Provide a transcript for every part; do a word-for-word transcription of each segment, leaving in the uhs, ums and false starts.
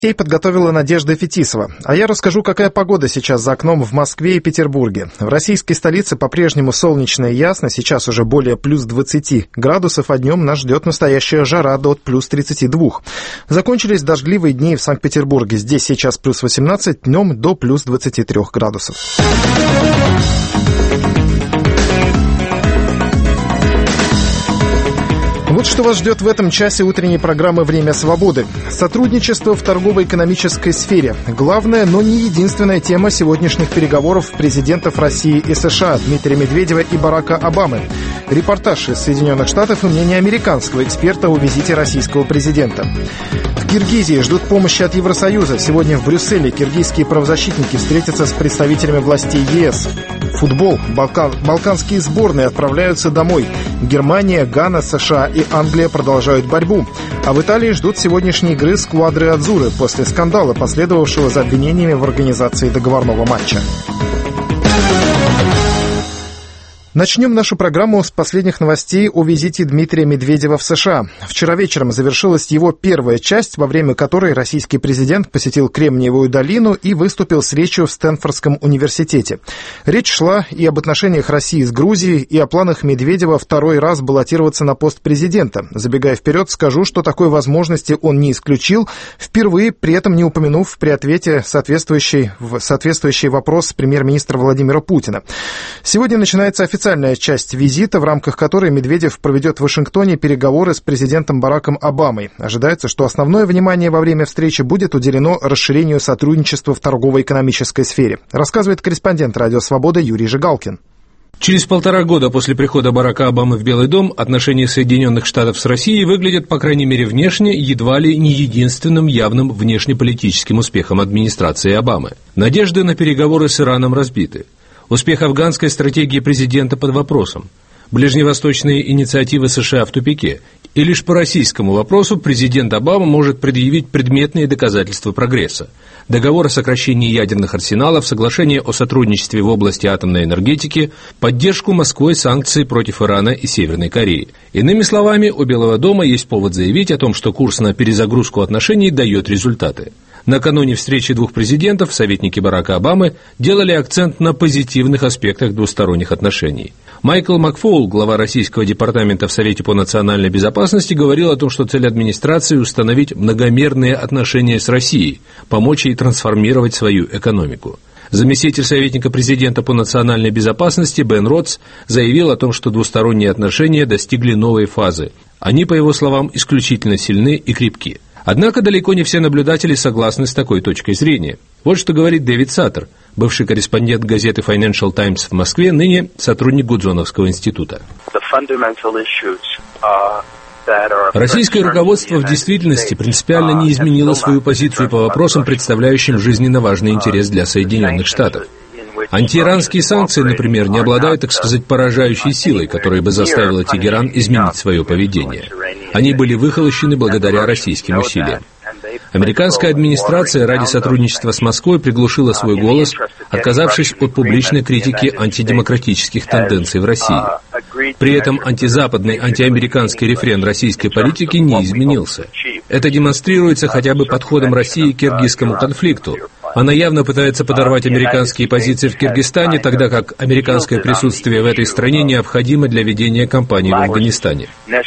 Ей подготовила Надежда Фетисова. А я расскажу, какая погода сейчас за окном в Москве и Петербурге. В российской столице по-прежнему солнечно и ясно, сейчас уже более плюс двадцати градусов, а днем нас ждет настоящая жара до плюс тридцати двух. Закончились дождливые дни в Санкт-Петербурге. Здесь сейчас плюс восемнадцать, днем до плюс двадцати трёх градусов. Вот что вас ждет в этом часе утренней программы «Время свободы». Сотрудничество в торгово-экономической сфере. Главная, но не единственная тема сегодняшних переговоров президентов России и США Дмитрия Медведева и Барака Обамы. Репортаж из Соединенных Штатов и мнение американского эксперта о визите российского президента. В Киргизии ждут помощи от Евросоюза. Сегодня в Брюсселе киргизские правозащитники встретятся с представителями властей ЕС. Футбол. Балкан, балканские сборные отправляются домой. Германия, Гана, США и Англия продолжают борьбу. А в Италии ждут сегодняшней игры сквадры Адзуры после скандала, последовавшего за обвинениями в организации договорного матча. Начнем нашу программу с последних новостей о визите Дмитрия Медведева в США. Вчера вечером завершилась его первая часть, во время которой российский президент посетил Кремниевую долину и выступил с речью в Стэнфордском университете. Речь шла и об отношениях России с Грузией, и о планах Медведева второй раз баллотироваться на пост президента. Забегая вперед, скажу, что такой возможности он не исключил, впервые при этом не упомянув при ответе соответствующий, соответствующий вопрос премьер-министра Владимира Путина. Сегодня начинается официальная Официальная часть визита, в рамках которой Медведев проведет в Вашингтоне переговоры с президентом Бараком Обамой. Ожидается, что основное внимание во время встречи будет уделено расширению сотрудничества в торгово-экономической сфере, рассказывает корреспондент «Радио Свобода» Юрий Жигалкин. Через полтора года после прихода Барака Обамы в Белый дом отношения Соединенных Штатов с Россией выглядят, по крайней мере внешне, едва ли не единственным явным внешнеполитическим успехом администрации Обамы. Надежды на переговоры с Ираном разбиты. Успех афганской стратегии президента под вопросом. Ближневосточные инициативы США в тупике. И лишь по российскому вопросу президент Обама может предъявить предметные доказательства прогресса. Договор о сокращении ядерных арсеналов, соглашение о сотрудничестве в области атомной энергетики, поддержку Москвой санкций против Ирана и Северной Кореи. Иными словами, у Белого дома есть повод заявить о том, что курс на перезагрузку отношений дает результаты. Накануне встречи двух президентов советники Барака Обамы делали акцент на позитивных аспектах двусторонних отношений. Майкл Макфоул, глава российского департамента в Совете по национальной безопасности, говорил о том, что цель администрации – установить многомерные отношения с Россией, помочь ей трансформировать свою экономику. Заместитель советника президента по национальной безопасности Бен Ротс заявил о том, что двусторонние отношения достигли новой фазы. Они, по его словам, исключительно сильны и крепки. Однако далеко не все наблюдатели согласны с такой точкой зрения. Вот что говорит Дэвид Саттер, бывший корреспондент газеты Financial Times в Москве, ныне сотрудник Гудзоновского института. Российское руководство в действительности принципиально не изменило свою позицию по вопросам, представляющим жизненно важный интерес для Соединенных Штатов. Антииранские санкции, например, не обладают, так сказать, поражающей силой, которая бы заставила Тегеран изменить свое поведение. Они были выхолощены благодаря российским усилиям. Американская администрация ради сотрудничества с Москвой приглушила свой голос, отказавшись от публичной критики антидемократических тенденций в России. При этом антизападный, антиамериканский рефрен российской политики не изменился. Это демонстрируется хотя бы подходом России к киргизскому конфликту. Она явно пытается подорвать американские позиции в Киргизстане, тогда как американское присутствие в этой стране необходимо для ведения кампании в Афганистане.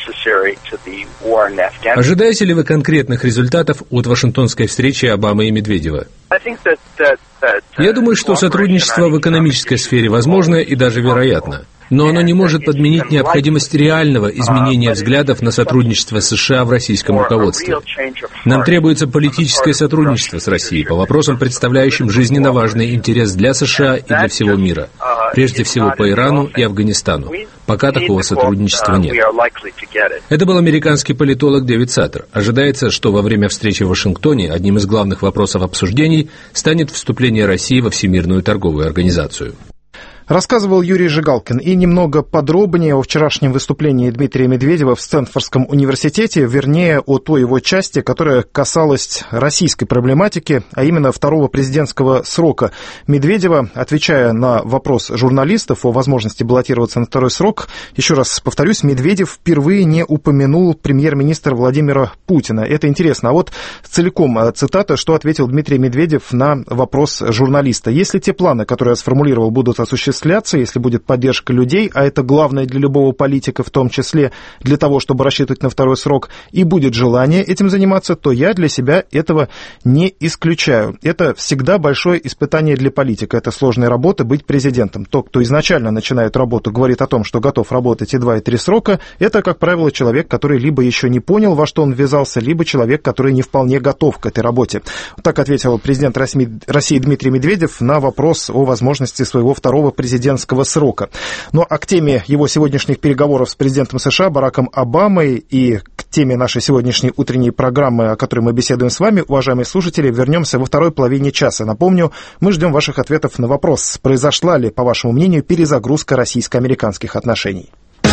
Ожидаете ли вы конкретных результатов от Вашингтонской встречи Обамы и Медведева? Я думаю, что сотрудничество в экономической сфере возможно и даже вероятно. Но оно не может подменить необходимость реального изменения взглядов на сотрудничество США в российском руководстве. Нам требуется политическое сотрудничество с Россией по вопросам, представляющим жизненно важный интерес для США и для всего мира, прежде всего по Ирану и Афганистану. Пока такого сотрудничества нет. Это был американский политолог Дэвид Саттер. Ожидается, что во время встречи в Вашингтоне одним из главных вопросов обсуждений станет вступление России во Всемирную торговую организацию. Рассказывал Юрий Жигалкин. И немного подробнее о вчерашнем выступлении Дмитрия Медведева в Стэнфордском университете, вернее, о той его части, которая касалась российской проблематики, а именно второго президентского срока Медведева. Отвечая на вопрос журналистов о возможности баллотироваться на второй срок, еще раз повторюсь, Медведев впервые не упомянул премьер-министра Владимира Путина. Это интересно. А вот целиком цитата, что ответил Дмитрий Медведев на вопрос журналиста. Если те планы, которые я сформулировал, будут осуществляться, если будет поддержка людей, а это главное для любого политика, в том числе для того, чтобы рассчитывать на второй срок, и будет желание этим заниматься, то я для себя этого не исключаю. Это всегда большое испытание для политика. Это сложная работа быть президентом. Тот, кто изначально начинает работу, говорит о том, что готов работать и два, и три срока, это, как правило, человек, который либо еще не понял, во что он ввязался, либо человек, который не вполне готов к этой работе. Так ответил президент России Дмитрий Медведев на вопрос о возможности своего второго президентского срока. Ну а к теме его сегодняшних переговоров с президентом США Бараком Обамой и к теме нашей сегодняшней утренней программы, о которой мы беседуем с вами, уважаемые слушатели, вернемся во второй половине часа. Напомню, мы ждем ваших ответов на вопрос, произошла ли, по вашему мнению, перезагрузка российско-американских отношений.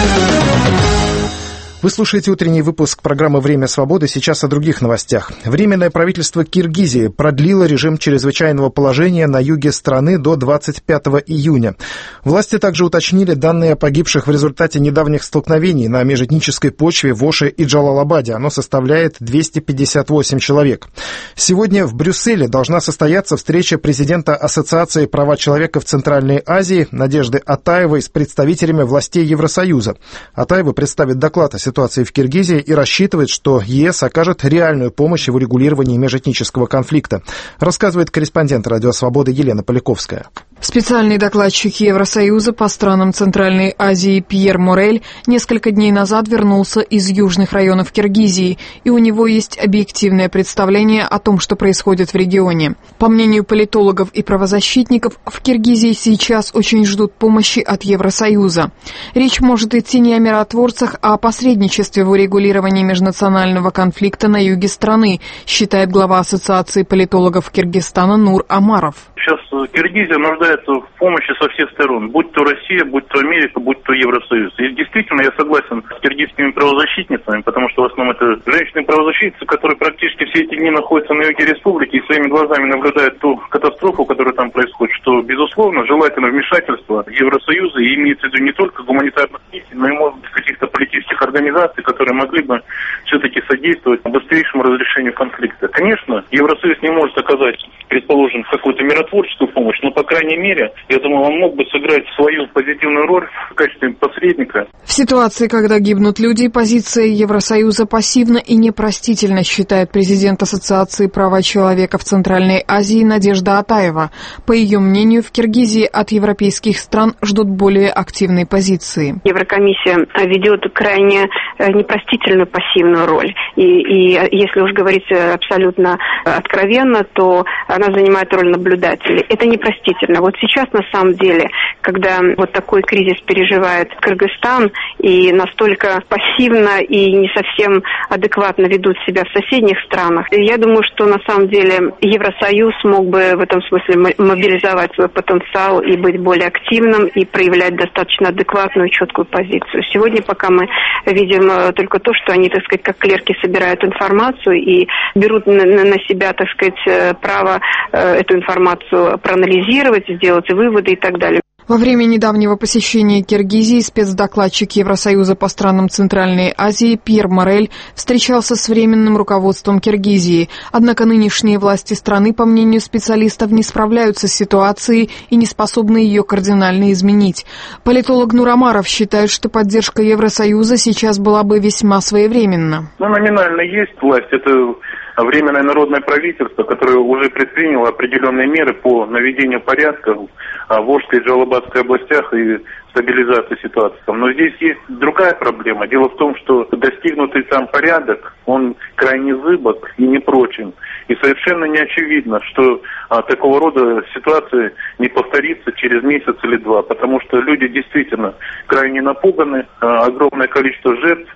Вы слушаете утренний выпуск программы «Время свободы». Сейчас о других новостях. Временное правительство Киргизии продлило режим чрезвычайного положения на юге страны до двадцать пятого июня. Власти также уточнили данные о погибших в результате недавних столкновений на межэтнической почве в Оше и Джалалабаде. Оно составляет двести пятьдесят восемь человек. Сегодня в Брюсселе должна состояться встреча президента Ассоциации права человека в Центральной Азии Надежды Атаевой с представителями властей Евросоюза. Атаева представит доклад о ситуации ситуации в Киргизии и рассчитывает, что ЕС окажет реальную помощь в урегулировании межэтнического конфликта, рассказывает корреспондент «Радио Свобода» Елена Поляковская. Специальный докладчик Евросоюза по странам Центральной Азии Пьер Морель несколько дней назад вернулся из южных районов Киргизии, и у него есть объективное представление о том, что происходит в регионе. По мнению политологов и правозащитников, в Киргизии сейчас очень ждут помощи от Евросоюза. Речь может идти не о миротворцах, а о посредничестве в урегулировании межнационального конфликта на юге страны, считает глава Ассоциации политологов Киргизстана Нур Амаров. Сейчас Киргизия нуждается в помощи со всех сторон, будь то Россия, будь то Америка, будь то Евросоюз. И действительно, я согласен с киргизскими правозащитницами, потому что в основном это женщины-правозащитницы, которые практически все эти дни находятся на юге республики и своими глазами наблюдают ту катастрофу, которая там происходит, что, безусловно, желательно вмешательство Евросоюза, и имеется в виду не только гуманитарных миссий, но и, может быть, каких-то политических организаций, которые могли бы все-таки содействовать быстрейшему разрешению конфликта. Конечно, Евросоюз не может оказать, предположим, какую-то миротворческую помощь, но, по крайней мере, я думаю, он мог бы сыграть свою позитивную роль в качестве посредника. В ситуации, когда гибнут люди, позиция Евросоюза пассивна и непростительна, считает президент Ассоциации права человека в Центральной Азии Надежда Атаева. По ее мнению, в Киргизии от европейских стран ждут более активной позиции. Еврокомиссия ведет крайне непростительную пассивную роль. И, и если уж говорить абсолютно откровенно, то она занимает роль наблюдателя. Это непростительно. Вот сейчас, на самом деле, когда вот такой кризис переживает Кыргызстан и настолько пассивно и не совсем адекватно ведут себя в соседних странах, я думаю, что на самом деле Евросоюз мог бы в этом смысле мобилизовать свой потенциал и быть более активным и проявлять достаточно адекватную и четкую позицию. Сегодня пока мы видим только то, что они, так сказать, как клерки собирают информацию и берут на, на себя, так сказать, право э, эту информацию проанализировать, сделать выводы и так далее. Во время недавнего посещения Киргизии спецдокладчик Евросоюза по странам Центральной Азии Пьер Морель встречался с временным руководством Киргизии. Однако нынешние власти страны, по мнению специалистов, не справляются с ситуацией и не способны ее кардинально изменить. Политолог Нур Амаров считает, что поддержка Евросоюза сейчас была бы весьма своевременна. Ну, номинально есть власть. Это Временное народное правительство, которое уже предприняло определенные меры по наведению порядка в Ошской и Джалалабадской областях и стабилизации ситуации. Но здесь есть другая проблема. Дело в том, что достигнутый там порядок, он крайне зыбок и непрочен. И совершенно не очевидно, что а, такого рода ситуация не повторится через месяц или два, потому что люди действительно крайне напуганы, а, огромное количество жертв,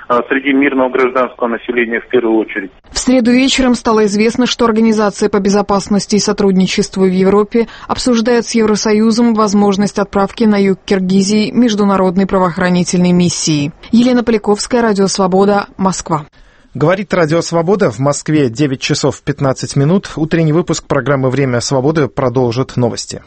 среди мирного гражданского населения в первую очередь. В среду вечером стало известно, что Организация по безопасности и сотрудничеству в Европе обсуждает с Евросоюзом возможность отправки на юг Киргизии международной правоохранительной миссии. Елена Поляковская, Радио Свобода, Москва. Говорит Радио Свобода. В Москве девять часов пятнадцать минут. Утренний выпуск программы «Время свободы» продолжит новости.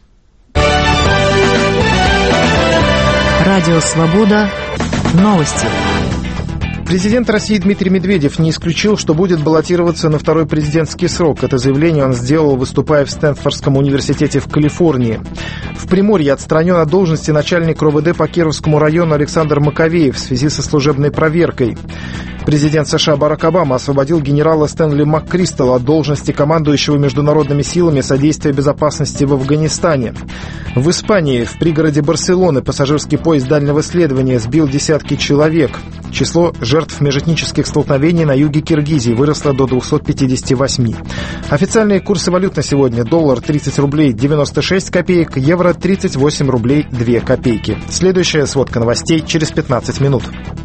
Радио Свобода. Новости. Президент России Дмитрий Медведев не исключил, что будет баллотироваться на второй президентский срок. Это заявление он сделал, выступая в Стэнфордском университете в Калифорнии. В Приморье отстранен от должности начальник РОВД по Кировскому району Александр Маковеев в связи со служебной проверкой. Президент США Барак Обама освободил генерала Стэнли МакКристалла от должности командующего международными силами содействия безопасности в Афганистане. В Испании, в пригороде Барселоны, пассажирский поезд дальнего следования сбил десятки человек. Число жертв межэтнических столкновений на юге Киргизии выросло до двухсот пятидесяти восьми. Официальные курсы валют на сегодня: доллар тридцать рублей девяносто шесть копеек, евро тридцать восемь рублей две копейки. Следующая сводка новостей через пятнадцать минут.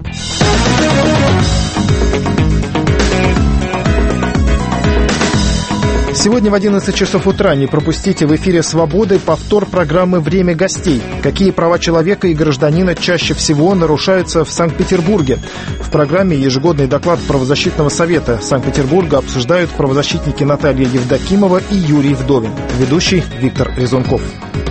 Сегодня в одиннадцать часов утра не пропустите в эфире «Свободы» повтор программы «Время гостей». Какие права человека и гражданина чаще всего нарушаются в Санкт-Петербурге? В программе ежегодный доклад правозащитного совета Санкт-Петербурга обсуждают правозащитники Наталья Евдокимова и Юрий Вдовин. Ведущий Виктор Резунков.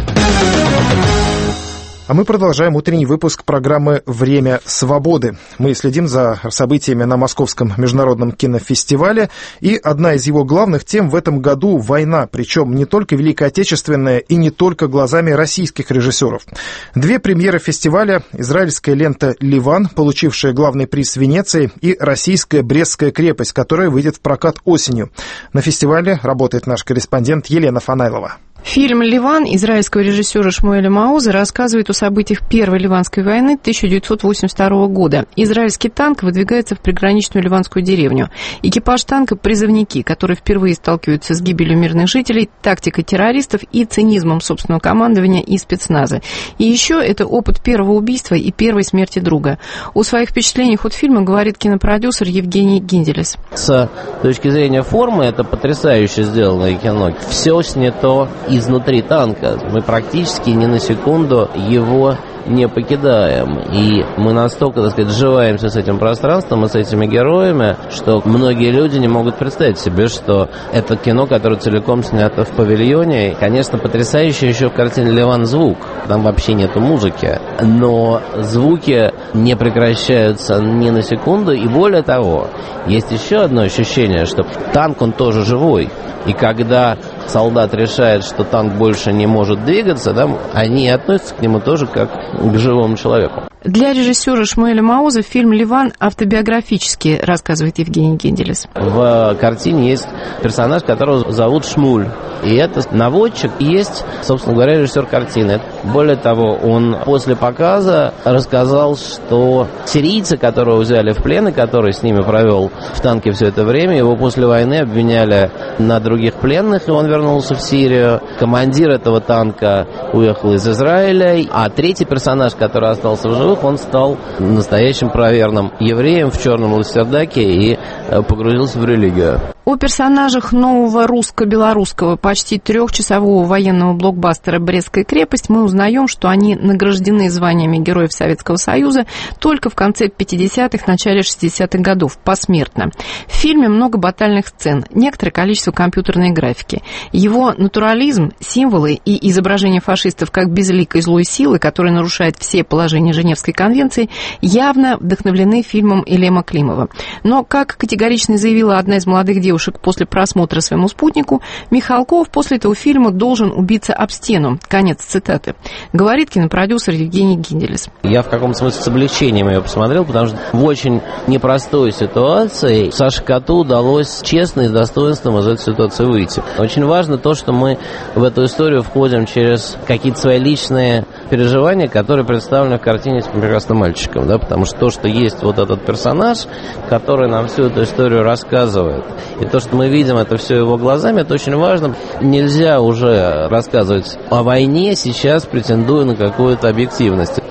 А мы продолжаем утренний выпуск программы «Время свободы». Мы следим за событиями на Московском международном кинофестивале. И одна из его главных тем в этом году – война. Причем не только Великая Отечественная и не только глазами российских режиссеров. Две премьеры фестиваля – израильская лента «Ливан», получившая главный приз в Венеции, и российская «Брестская крепость», которая выйдет в прокат осенью. На фестивале работает наш корреспондент Елена Фанайлова. Фильм «Ливан» израильского режиссера Шмуэля Мауза рассказывает о событиях Первой Ливанской войны тысяча девятьсот восемьдесят второго года. Израильский танк выдвигается в приграничную ливанскую деревню. Экипаж танка – призывники, которые впервые сталкиваются с гибелью мирных жителей, тактикой террористов и цинизмом собственного командования и спецназа. И еще это опыт первого убийства и первой смерти друга. О своих впечатлениях от фильма говорит кинопродюсер Евгений Гинделес. С точки зрения формы это потрясающе сделанное кино. Все снято изнутри танка. Мы практически ни на секунду его не покидаем. И мы настолько, так сказать, сживаемся с этим пространством и с этими героями, что многие люди не могут представить себе, что это кино, которое целиком снято в павильоне. И, конечно, потрясающе еще в картине «Ливан» звук. Там вообще нету музыки. Но звуки не прекращаются ни на секунду. И более того, есть еще одно ощущение, что танк, он тоже живой. И когда солдат решает, что танк больше не может двигаться, да, они относятся к нему тоже как к живому человеку. Для режиссера Шмуэля Мауза фильм «Ливан» автобиографический, рассказывает Евгений Гинделес. В картине есть персонаж, которого зовут Шмуль. И это наводчик, и есть, собственно говоря, режиссер картины. Более того, он после показа рассказал, что сирийцы, которого взяли в плен и который с ними провел в танке все это время, его после войны обвиняли на других пленных, и он вернулся в Сирию. Командир этого танка уехал из Израиля, а третий персонаж, который остался в живых, он стал настоящим правоверным евреем в черном лассердаке и погрузился в религию. О персонажах нового русско-белорусского почти трехчасового военного блокбастера «Брестская крепость» мы узнаем, что они награждены званиями Героев Советского Союза только в конце пятидесятых, начале шестидесятых годов, посмертно. В фильме много батальных сцен, некоторое количество компьютерной графики. Его натурализм, символы и изображение фашистов как безликой злой силы, которая нарушает все положения Женевской конвенции, явно вдохновлены фильмом Илема Климова. Но, как категорично заявила одна из молодых девушек, девушек после просмотра своему спутнику, Михалков после этого фильма должен убиться об стену. Конец цитаты. Говорит кинопродюсер Евгений Гинделес. Я в каком-то смысле с облегчением ее посмотрел, потому что в очень непростой ситуации Саше Коту удалось честно и с достоинством из этой ситуации выйти. Очень важно то, что мы в эту историю входим через какие-то свои личные переживания, которые представлены в картине с прекрасным мальчиком, да, потому что то, что есть вот этот персонаж, который нам всю эту историю рассказывает, и то, что мы видим, это все его глазами, это очень важно. Нельзя уже рассказывать о войне сейчас, претендуя на какую-то объективность.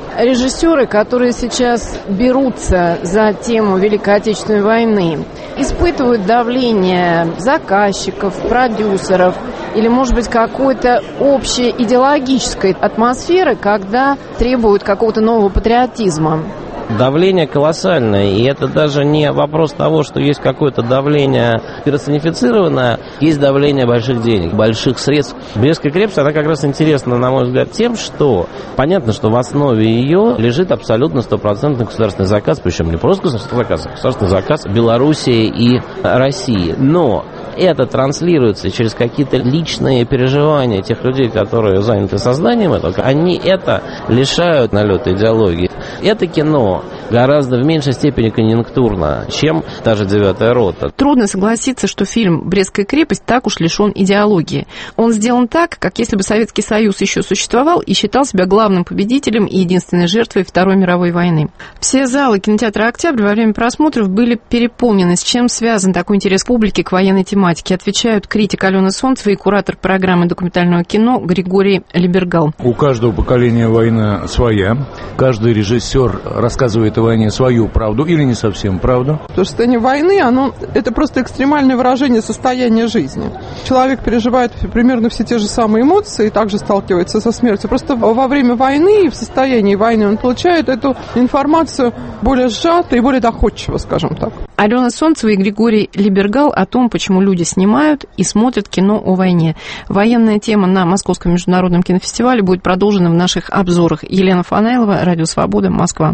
режиссеры, которые сейчас берутся за тему Великой Отечественной войны, испытывают давление заказчиков, продюсеров или, может быть, какой-то общей идеологической атмосферы, когда требуют какого-то нового патриотизма? Давление колоссальное, и это даже не вопрос того, что есть какое-то давление персонифицированное, есть давление больших денег, больших средств. Брестская крепость, она как раз интересна, на мой взгляд, тем, что понятно, что в основе ее лежит абсолютно стопроцентный государственный заказ, причем не просто государственный заказ, а государственный заказ Белоруссии и России. Но это транслируется через какие-то личные переживания тех людей, которые заняты созданием этого. Они это лишают налета идеологии. Это кино гораздо в меньшей степени конъюнктурно, чем та же «Девятая рота». Трудно согласиться, что фильм «Брестская крепость» так уж лишен идеологии. Он сделан так, как если бы Советский Союз еще существовал и считал себя главным победителем и единственной жертвой Второй мировой войны. Все залы кинотеатра «Октябрь» во время просмотров были переполнены. С чем связан такой интерес публики к военной тематике? Отвечают критик Алена Солнцева и куратор программы документального кино Григорий Либергал. У каждого поколения война своя. Каждый режиссер рассказывает о войне свою правду или не совсем правду. То состояние войны, оно, это просто экстремальное выражение состояния жизни. Человек переживает примерно все те же самые эмоции, также сталкивается со смертью. Просто во время войны и в состоянии войны он получает эту информацию более сжато и более доходчиво, скажем так. Алена Солнцева и Григорий Либергал о том, почему люди снимают и смотрят кино о войне. Военная тема на Московском международном кинофестивале будет продолжена в наших обзорах. Елена Фанаилова, Радио Свобода, Москва.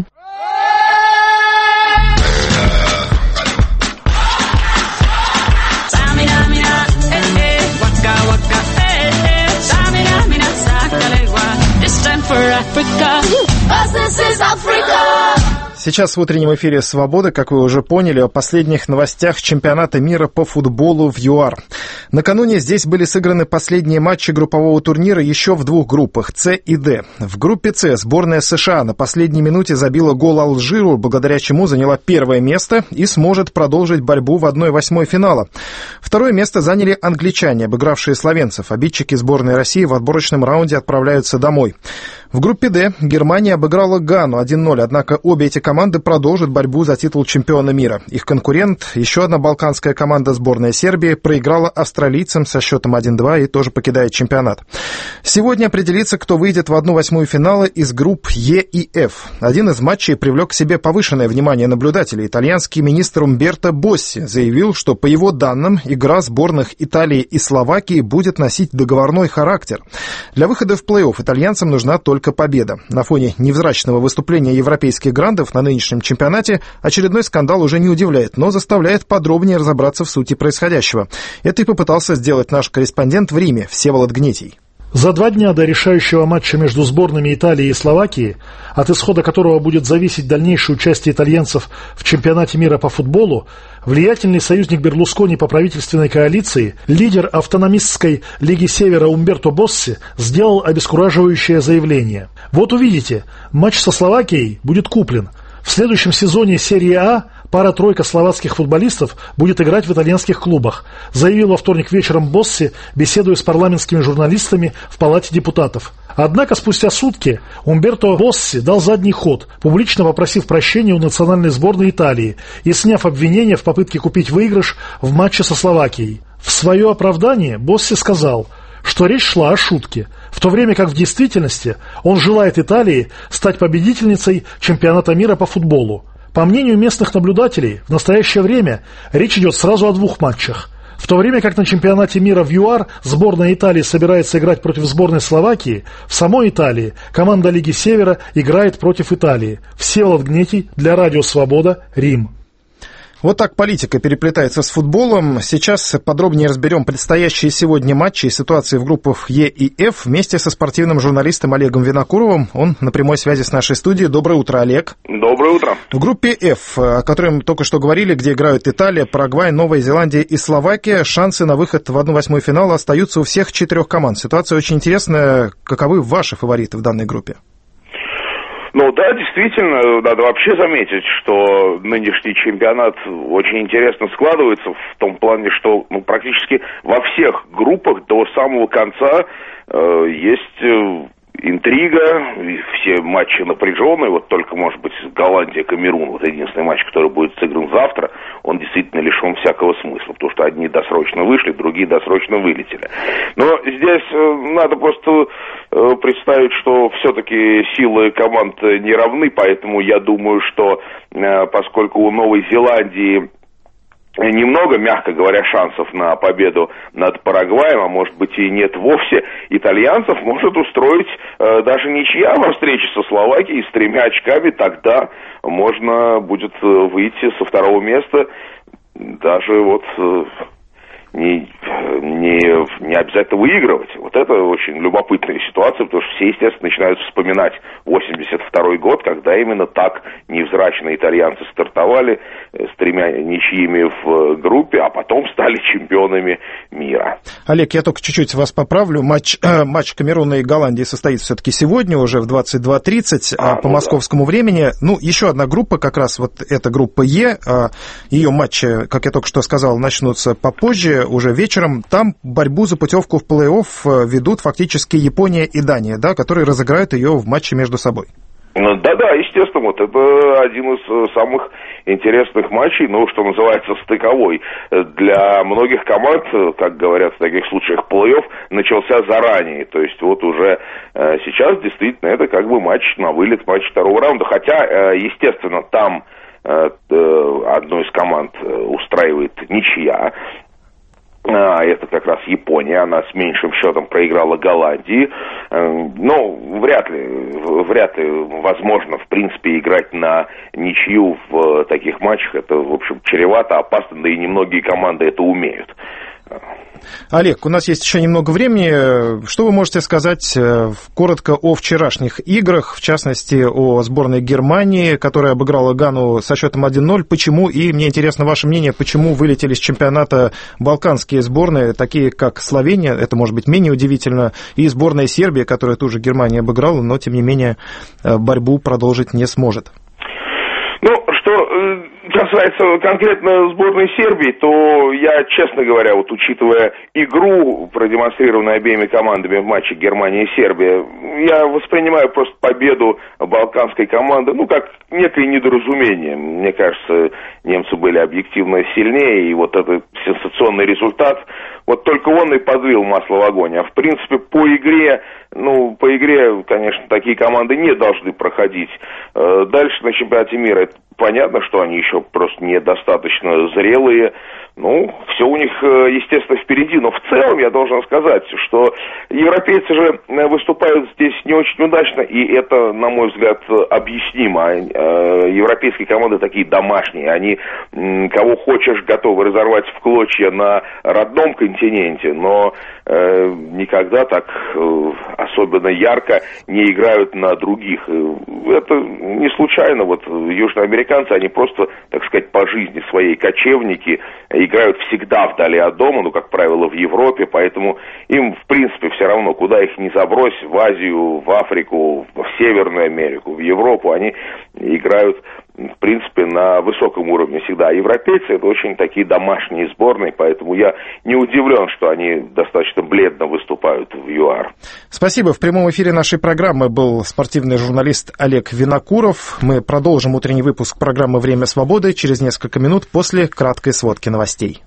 Сейчас в утреннем эфире «Свободы», как вы уже поняли, о последних новостях чемпионата мира по футболу в ЮАР. Накануне здесь были сыграны последние матчи группового турнира еще в двух группах С и Д. В группе С сборная США на последней минуте забила гол Алжиру, благодаря чему заняла первое место и сможет продолжить борьбу в одной восьмой финала. Второе место заняли англичане, обыгравшие словенцев. Обидчики сборной России в отборочном раунде отправляются домой. В группе Д Германия обыграла Гану один ноль, однако обе эти команды продолжат борьбу за титул чемпиона мира. Их конкурент, еще одна балканская команда, сборная Сербии, проиграла австралийцам со счетом один два и тоже покидает чемпионат. Сегодня определится, кто выйдет в одну восьмую финала из групп Е и Ф. Один из матчей привлек к себе повышенное внимание наблюдателей. Итальянский министр Умберто Босси заявил, что, по его данным, игра сборных Италии и Словакии будет носить договорной характер. Для выхода в плей-офф итальянцам нужна только Только победа. На фоне невзрачного выступления европейских грандов на нынешнем чемпионате очередной скандал уже не удивляет, но заставляет подробнее разобраться в сути происходящего. Это и попытался сделать наш корреспондент в Риме Всеволод Гнетий. За два дня до решающего матча между сборными Италии и Словакии, от исхода которого будет зависеть дальнейшее участие итальянцев в чемпионате мира по футболу, влиятельный союзник Берлускони по правительственной коалиции, лидер автономистской Лиги Севера Умберто Босси сделал обескураживающее заявление. Вот увидите, матч со Словакией будет куплен. В следующем сезоне серии А пара-тройка словацких футболистов будет играть в итальянских клубах, заявил во вторник вечером Босси, беседуя с парламентскими журналистами в Палате депутатов. Однако спустя сутки Умберто Босси дал задний ход, публично попросив прощения у национальной сборной Италии и сняв обвинения в попытке купить выигрыш в матче со Словакией. В свое оправдание Босси сказал, что речь шла о шутке, в то время как в действительности он желает Италии стать победительницей чемпионата мира по футболу. По мнению местных наблюдателей, в настоящее время речь идет сразу о двух матчах. В то время как на чемпионате мира в ЮАР сборная Италии собирается играть против сборной Словакии, в самой Италии команда Лиги Севера играет против Италии. Всеволод Гнетий для Радио Свобода, Рим. Вот так политика переплетается с футболом. Сейчас подробнее разберем предстоящие сегодня матчи и ситуации в группах Е и Ф вместе со спортивным журналистом Олегом Винокуровым. Он на прямой связи с нашей студией. Доброе утро, Олег. Доброе утро. В группе Ф, о которой мы только что говорили, где играют Италия, Парагвай, Новая Зеландия и Словакия, шансы на выход в одну восьмую финала остаются у всех четырех команд. Ситуация очень интересная. Каковы ваши фавориты в данной группе? Ну да, действительно, надо вообще заметить, что нынешний чемпионат очень интересно складывается в том плане, что ну, практически во всех группах до самого конца э, есть э, интрига, все матчи напряженные, вот только, может быть, Голландия-Камерун, вот единственный матч, который будет сыгран завтра, он действительно лишен всякого смысла, потому что одни досрочно вышли, другие досрочно вылетели. Но здесь надо просто представить, что все-таки силы команд не равны, поэтому я думаю, что поскольку у Новой Зеландии немного, мягко говоря, шансов на победу над Парагваем, а может быть и нет вовсе, итальянцев может устроить э, даже ничья во встрече со Словакией с тремя очками, тогда можно будет выйти со второго места, даже вот э, не, не, не обязательно выигрывать. Вот это очень любопытная ситуация, потому что все, естественно, начинают вспоминать восемьдесят второй год, когда именно так невзрачные итальянцы стартовали с тремя ничьими в группе, а потом стали чемпионами мира. Олег, я только чуть-чуть вас поправлю. Матч, э, матч Камеруна и Голландии состоится все-таки сегодня, уже в двадцать два тридцать а, по ну московскому да. времени. Ну, еще одна группа, как раз вот эта группа Е. Ее матчи, как я только что сказал, начнутся попозже, уже вечером. Там борьбу за путевку в плей-офф ведут фактически Япония и Дания, да, которые разыграют ее в матче между собой. Да-да, естественно, вот это один из самых интересных матчей, ну, что называется, стыковой. Для многих команд, как говорят в таких случаях, плей-офф начался заранее. То есть вот уже сейчас действительно это как бы матч на вылет, матч второго раунда. Хотя, естественно, там одну из команд устраивает ничья. Это как раз Япония, она с меньшим счетом проиграла Голландии. Но вряд ли, вряд ли возможно, в принципе, играть на ничью в таких матчах. Это, в общем, чревато, опасно, да и немногие команды это умеют. Олег, у нас есть еще немного времени. Что вы можете сказать коротко о вчерашних играх, в частности, о сборной Германии, которая обыграла Гану со счетом один ноль? Почему, и мне интересно ваше мнение, почему вылетели с чемпионата балканские сборные, такие как Словения, это может быть менее удивительно, и сборная Сербии, которая тоже Германия обыграла, но, тем не менее, борьбу продолжить не сможет? Ну, что касается конкретно сборной Сербии, то я, честно говоря, вот учитывая игру, продемонстрированную обеими командами в матче Германия и Сербия, я воспринимаю просто победу балканской команды, ну, как некое недоразумение. Мне кажется, немцы были объективно сильнее, и вот этот сенсационный результат, вот только он и подлил масло в огонь. А в принципе, по игре, ну, по игре, конечно, такие команды не должны проходить. Дальше на чемпионате мира это понятно, что они еще просто недостаточно зрелые. Ну, все у них, естественно, впереди. Но в целом я должен сказать, что европейцы же выступают здесь не очень удачно, и это, на мой взгляд, объяснимо. Европейские команды такие домашние. Они кого хочешь готовы разорвать в клочья на родном континенте, но никогда так особенно ярко не играют на других. Это не случайно. Вот южноамериканцы, они просто, так сказать, по жизни своей кочевники, играют всегда вдали от дома, ну, как правило, в Европе, поэтому им, в принципе, все равно, куда их ни забрось, в Азию, в Африку, в Северную Америку, в Европу, они играют, в принципе, на высоком уровне всегда. А европейцы — это очень такие домашние сборные, поэтому я не удивлен, что они достаточно бледно выступают в ЮАР. Спасибо. В прямом эфире нашей программы был спортивный журналист Олег Винокуров. Мы продолжим утренний выпуск программы «Время свободы» через несколько минут после краткой сводки новостей.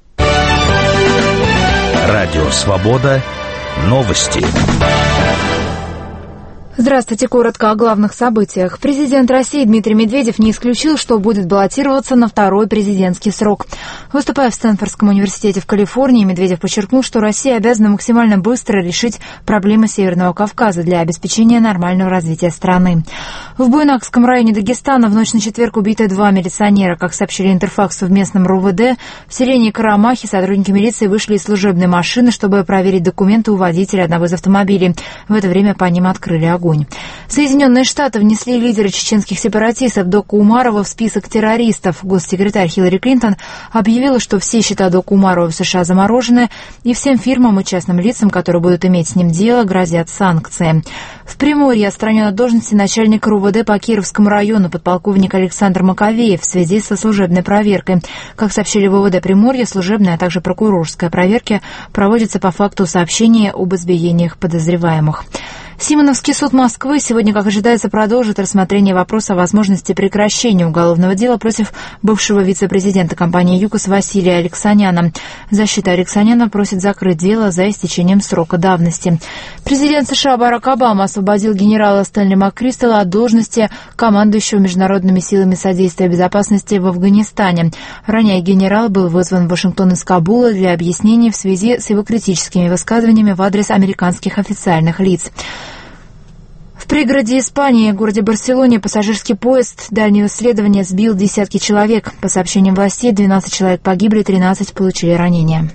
Радио «Свобода». Новости. Здравствуйте. Коротко о главных событиях. Президент России Дмитрий Медведев не исключил, что будет баллотироваться на второй президентский срок. Выступая в Стэнфордском университете в Калифорнии, Медведев подчеркнул, что Россия обязана максимально быстро решить проблемы Северного Кавказа для обеспечения нормального развития страны. В Буйнакском районе Дагестана в ночь на четверг убиты два милиционера. Как сообщили Интерфаксу в местном РУВД, в селении Карамахи сотрудники милиции вышли из служебной машины, чтобы проверить документы у водителя одного из автомобилей. В это время по ним открыли огонь. Соединенные Штаты внесли лидера чеченских сепаратистов Доку Умарова в список террористов. Госсекретарь Хиллари Клинтон объявила, что все счета Доку Умарова в США заморожены, и всем фирмам и частным лицам, которые будут иметь с ним дело, грозят санкции. В Приморье отстранен от должности начальник РУВД по Кировскому району подполковник Александр Маковеев в связи со служебной проверкой. Как сообщили в ВВД Приморья, служебная, а также прокурорская проверки проводятся по факту сообщения об избиениях подозреваемых. Симоновский суд Москвы сегодня, как ожидается, продолжит рассмотрение вопроса о возможности прекращения уголовного дела против бывшего вице-президента компании «ЮКОС» Василия Алексаняна. Защита Алексаняна просит закрыть дело за истечением срока давности. Президент США Барак Обама освободил генерала Стэнли МакКристалла от должности командующего международными силами содействия безопасности в Афганистане. Ранее генерал был вызван в Вашингтон из Кабула для объяснений в связи с его критическими высказываниями в адрес американских официальных лиц. В пригороде Испании, в городе Барселоне, пассажирский поезд дальнего следования сбил десятки человек. По сообщениям властей, двенадцать человек погибли, тринадцать получили ранения.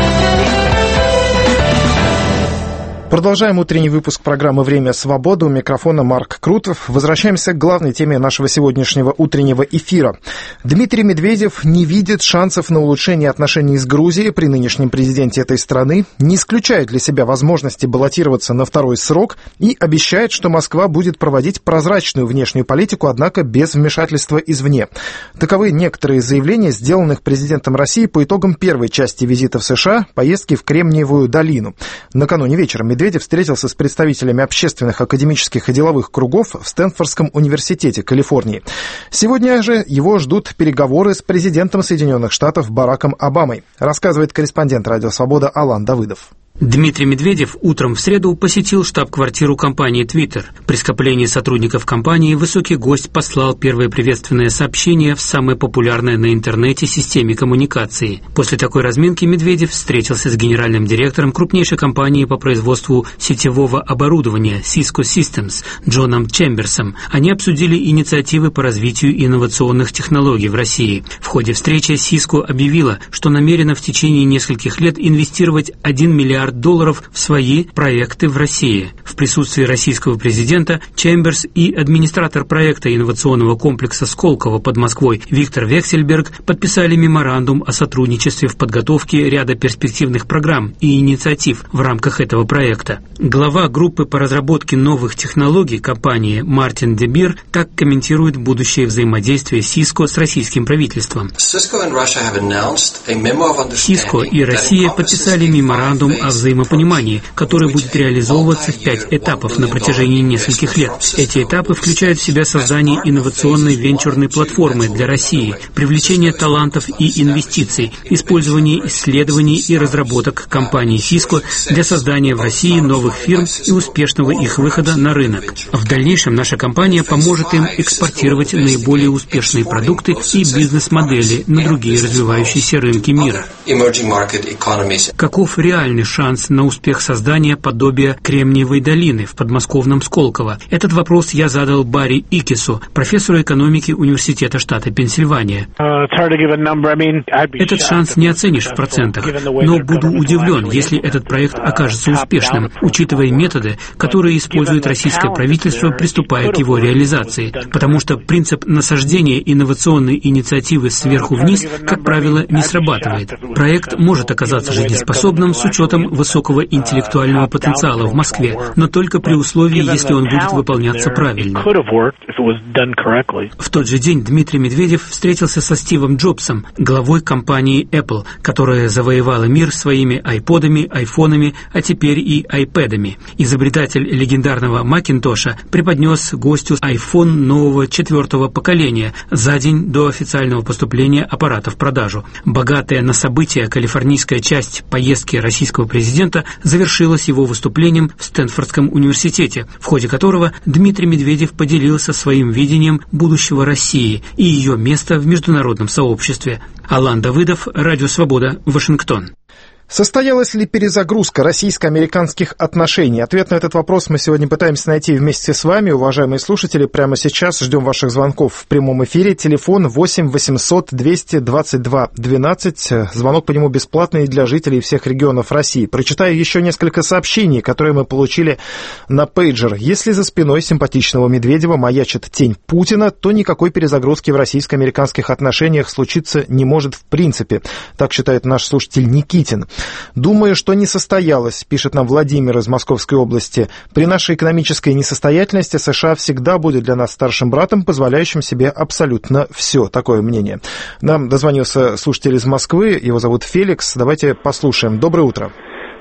Продолжаем утренний выпуск программы «Время свободы». У микрофона Марк Крутов. Возвращаемся к главной теме нашего сегодняшнего утреннего эфира. Дмитрий Медведев не видит шансов на улучшение отношений с Грузией при нынешнем президенте этой страны, не исключает для себя возможности баллотироваться на второй срок и обещает, что Москва будет проводить прозрачную внешнюю политику, однако без вмешательства извне. Таковы некоторые заявления, сделанных президентом России по итогам первой части визита в США, поездки в Кремниевую долину. Накануне вечером Медведев Медведев встретился с представителями общественных, академических и деловых кругов в Стэнфордском университете Калифорнии. Сегодня же его ждут переговоры с президентом Соединенных Штатов Бараком Обамой, рассказывает корреспондент «Радио Свобода» Алан Давыдов. Дмитрий Медведев утром в среду посетил штаб-квартиру компании Twitter. При скоплении сотрудников компании высокий гость послал первое приветственное сообщение в самой популярной на интернете системе коммуникации. После такой разминки Медведев встретился с генеральным директором крупнейшей компании по производству сетевого оборудования Cisco Systems Джоном Чемберсом. Они обсудили инициативы по развитию инновационных технологий в России. В ходе встречи Cisco объявила, что намерена в течение нескольких лет инвестировать один миллиард долларов в свои проекты в России. В присутствии российского президента Чемберс и администратор проекта инновационного комплекса Сколково под Москвой Виктор Вексельберг подписали меморандум о сотрудничестве в подготовке ряда перспективных программ и инициатив в рамках этого проекта. Глава группы по разработке новых технологий компании Мартин Дебир так комментирует будущее взаимодействие Cisco с российским правительством. Cisco и Россия подписали меморандум о взаимопонимании, который будет реализовываться в пять этапов на протяжении нескольких лет. Эти этапы включают в себя создание инновационной венчурной платформы для России, привлечение талантов и инвестиций, использование исследований и разработок компании Cisco для создания в России новых фирм и успешного их выхода на рынок. В дальнейшем наша компания поможет им экспортировать наиболее успешные продукты и бизнес-модели на другие развивающиеся рынки мира. Каков реальный шанс на успех создания подобия Кремниевой долины в подмосковном Сколково? Этот вопрос я задал Барри Икису, профессору экономики Университета штата Пенсильвания. Этот шанс не оценишь в процентах, но буду удивлен, если этот проект окажется успешным, учитывая методы, которые использует российское правительство, приступая к его реализации. Потому что принцип насаждения инновационной инициативы сверху вниз, как правило, не срабатывает. Проект может оказаться жизнеспособным с учетом высокого интеллектуального потенциала в Москве, но только при условии, если он будет выполняться правильно. В тот же день Дмитрий Медведев встретился со Стивом Джобсом, главой компании Apple, которая завоевала мир своими айподами, айфонами, а теперь и айпэдами. Изобретатель легендарного Макинтоша преподнес гостю iPhone нового четвертого поколения за день до официального поступления аппарата в продажу. Богатая на события калифорнийская часть поездки российского президента завершилась его выступлением в Стэнфордском университете, в ходе которого Дмитрий Медведев поделился своим видением будущего России и ее места в международном сообществе. Алан Давыдов, Радио Свобода, Вашингтон. Состоялась ли перезагрузка российско-американских отношений? Ответ на этот вопрос мы сегодня пытаемся найти вместе с вами, уважаемые слушатели. Прямо сейчас ждем ваших звонков в прямом эфире. Телефон восемь восемьсот двести двадцать два двенадцать. Звонок по нему бесплатный для жителей всех регионов России. Прочитаю еще несколько сообщений, которые мы получили на пейджер. Если за спиной симпатичного Медведева маячит тень Путина, то никакой перезагрузки в российско-американских отношениях случиться не может в принципе. Так считает наш слушатель Никитин. «Думаю, что не состоялось», пишет нам Владимир из Московской области. «При нашей экономической несостоятельности США всегда будет для нас старшим братом, позволяющим себе абсолютно все». Такое мнение. Нам дозвонился слушатель из Москвы, его зовут Феликс. Давайте послушаем. Доброе утро.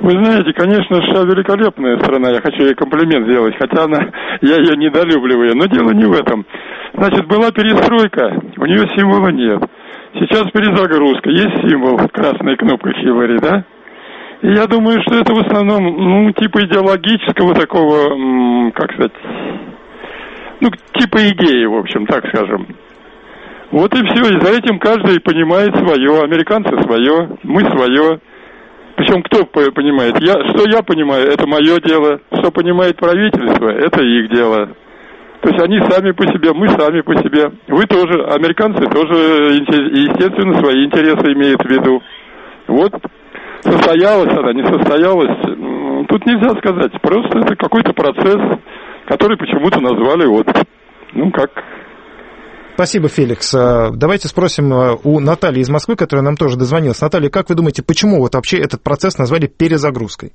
Вы знаете, конечно, США великолепная страна, я хочу ей комплимент сделать, хотя она, я ее недолюбливаю, но дело не в этом. Значит, была перестройка, у нее символа нет. Сейчас перезагрузка, есть символ, красная кнопка Хиллари, да? И я думаю, что это в основном, ну, типа идеологического такого, как сказать, ну, типа идеи, в общем, так скажем. Вот и все, и за этим каждый понимает свое, американцы свое, мы свое. Причем кто понимает? Я, что я понимаю, это мое дело. Что понимает правительство, это их дело. То есть они сами по себе, мы сами по себе. Вы тоже, американцы тоже, естественно, свои интересы имеют в виду. Вот, состоялась она, не состоялась. Тут нельзя сказать. Просто это какой-то процесс, который почему-то назвали вот, ну как... Спасибо, Феликс. Давайте спросим у Натальи из Москвы, которая нам тоже дозвонилась. Наталья, как вы думаете, почему вот вообще этот процесс назвали перезагрузкой?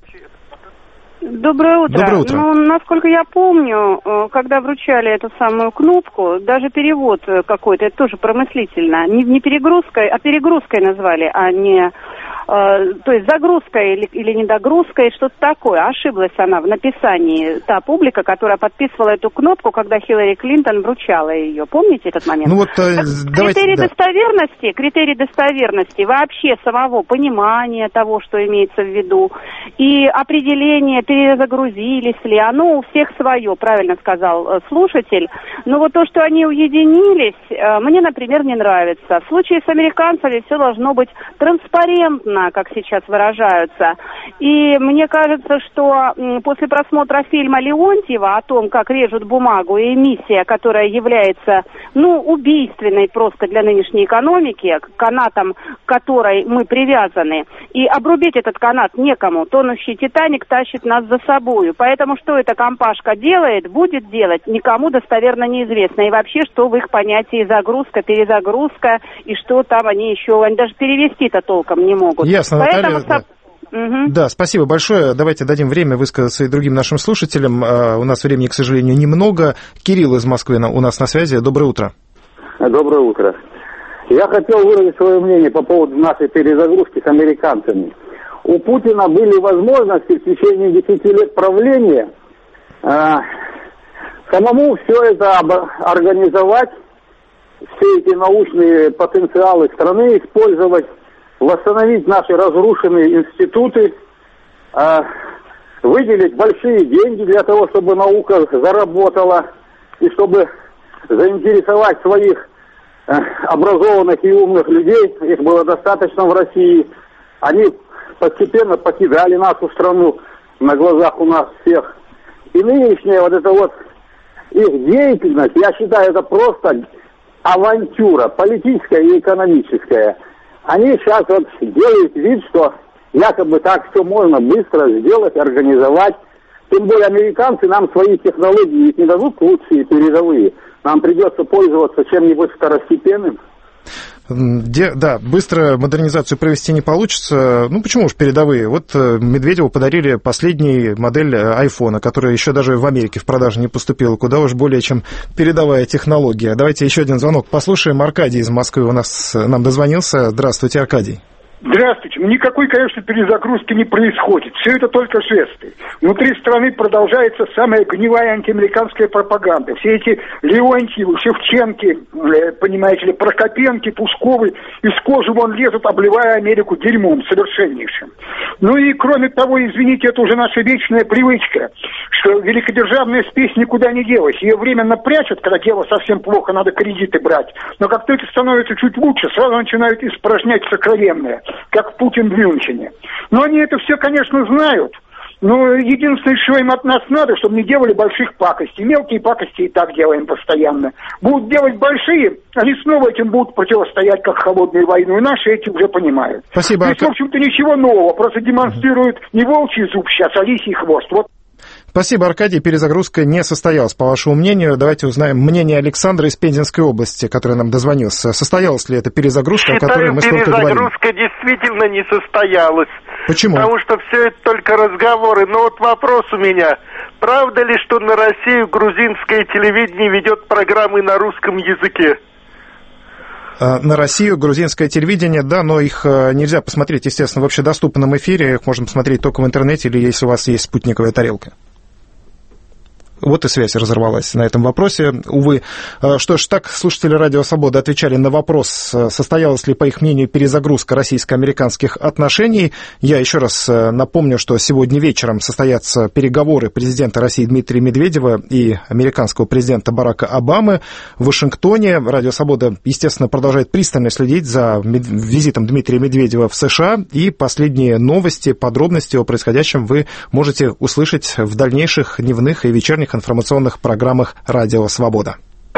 Доброе утро. Доброе утро. Ну, насколько я помню, когда вручали эту самую кнопку, даже перевод какой-то, это тоже промыслительно, не, не перегрузкой, а перегрузкой назвали, а не... То есть загрузкой или, или недогрузкой, что-то такое. Ошиблась она в написании, та публика, которая подписывала эту кнопку, когда Хиллари Клинтон вручала ее. Помните этот момент? Ну вот, э, давайте, критерий да. достоверности, критерий достоверности вообще самого понимания того, что имеется в виду, и определение, перезагрузились ли, оно у всех свое, правильно сказал слушатель. Но вот то, что они уединились, мне, например, не нравится. В случае с американцами все должно быть транспарентно, как сейчас выражаются. И мне кажется, что после просмотра фильма Леонтьева о том, как режут бумагу, и эмиссия, которая является, ну, убийственной просто для нынешней экономики, канатом которой мы привязаны, и обрубить этот канат некому. Тонущий «Титаник» тащит нас за собою. Поэтому что эта компашка делает, будет делать, никому достоверно неизвестно. И вообще, что в их понятии загрузка, перезагрузка, и что там они еще, они даже перевести-то толком не могут. Ясно, Поэтому... Наталья. Да. Угу. Да, спасибо большое. Давайте дадим время высказаться и другим нашим слушателям. У нас времени, к сожалению, немного. Кирилл из Москвы у нас на связи. Доброе утро. Доброе утро. Я хотел выразить свое мнение по поводу нашей перезагрузки с американцами. У Путина были возможности в течение десяти лет правления э, самому все это организовать, все эти научные потенциалы страны использовать, восстановить наши разрушенные институты, э, выделить большие деньги для того, чтобы наука заработала, и чтобы заинтересовать своих э, образованных и умных людей, их было достаточно в России. Они постепенно покидали нашу страну на глазах у нас всех. И нынешняя вот эта вот их деятельность, я считаю, это просто авантюра, политическая и экономическая. Они сейчас вот делают вид, что якобы так все можно быстро сделать, организовать. Тем более американцы нам свои технологии не дадут лучшие, передовые. Нам придется пользоваться чем-нибудь второстепенным. Де, да, быстро модернизацию провести не получится. Ну, почему уж передовые? Вот Медведеву подарили последнюю модель айфона, которая еще даже в Америке в продажу не поступила. Куда уж более, чем передовая технология. Давайте еще один звонок послушаем. Аркадий из Москвы у нас нам дозвонился. Здравствуйте, Аркадий. Здравствуйте. Никакой, конечно, перезагрузки не происходит. Все это только жесты. Внутри страны продолжается самая гнилая антиамериканская пропаганда. Все эти Леонтьевы, Шевченки, э, понимаете ли, Прокопенки, Пусковы из кожи вон лезут, обливая Америку дерьмом совершеннейшим. Ну и, кроме того, извините, это уже наша вечная привычка, что великодержавная спесь никуда не делась. Ее временно прячут, когда дело совсем плохо, надо кредиты брать. Но как только становится чуть лучше, сразу начинают испражнять сокровенное, как Путин в Мюнхене. Но они это все, конечно, знают. Но единственное, что им от нас надо, чтобы не делали больших пакостей. Мелкие пакости и так делаем постоянно. Будут делать большие, они снова этим будут противостоять, как холодную войну. И наши эти уже понимают. Спасибо. То есть, в общем-то, ничего нового. Просто демонстрируют не волчий зуб сейчас, а лисий хвост. Вот. Спасибо, Аркадий. Перезагрузка не состоялась, по вашему мнению. Давайте узнаем мнение Александра из Пензенской области, который нам дозвонился. Состоялась ли эта перезагрузка, Считаю, о которой мы столько говорим? перезагрузка действительно не состоялась. Почему? Потому что все это только разговоры. Но вот вопрос у меня. Правда ли, что на Россию грузинское телевидение ведет программы на русском языке? на Россию, грузинское телевидение, да, но их нельзя посмотреть, естественно, в общедоступном эфире, их можно посмотреть только в интернете или если у вас есть спутниковая тарелка. Вот и связь разорвалась на этом вопросе, увы. Что ж, так слушатели «Радио Свобода» отвечали на вопрос, состоялась ли, по их мнению, перезагрузка российско-американских отношений. Я еще раз напомню, что сегодня вечером состоятся переговоры президента России Дмитрия Медведева и американского президента Барака Обамы в Вашингтоне. «Радио Свобода», естественно, продолжает пристально следить за визитом Дмитрия Медведева в США, и последние новости, подробности о происходящем вы можете услышать в дальнейших дневных и вечерних информационных программах «Радио Свобода».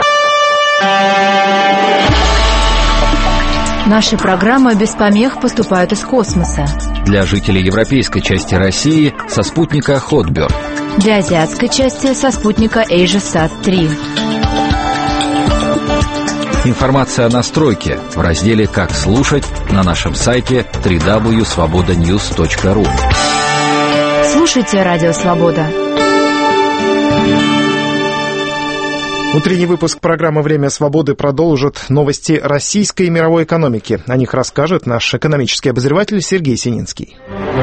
Наши программы без помех поступают из космоса. Для жителей европейской части России со спутника Hotbird. Для азиатской части со спутника AsiaSat три. Информация о настройке в разделе «Как слушать» на нашем сайте дабл ю дабл ю дабл ю точка свобода ньюс точка ру. Слушайте «Радио Свобода». Утренний выпуск программы «Время свободы» продолжит новости российской и мировой экономики. О них расскажет наш экономический обозреватель Сергей Сининский.